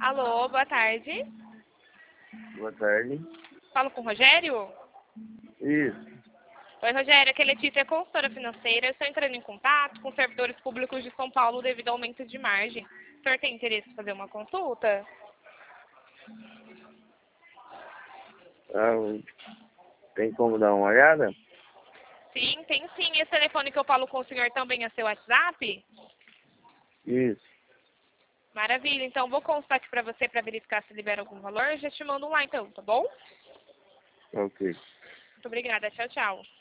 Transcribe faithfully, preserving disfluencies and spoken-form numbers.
Alô, boa tarde. Boa tarde. Falo com o Rogério? Isso. Oi, Rogério, aqui é Letícia, consultora financeira. Eu estou entrando em contato com servidores públicos de São Paulo devido ao aumento de margem. O senhor tem interesse em fazer uma consulta? Ah, tem como dar uma olhada? Sim, tem sim. Esse telefone que eu falo com o senhor também é seu WhatsApp? Isso. Maravilha. Então, vou constar aqui para você para verificar se libera algum valor. Já te mando lá então, tá bom? Ok. Muito obrigada. Tchau, tchau.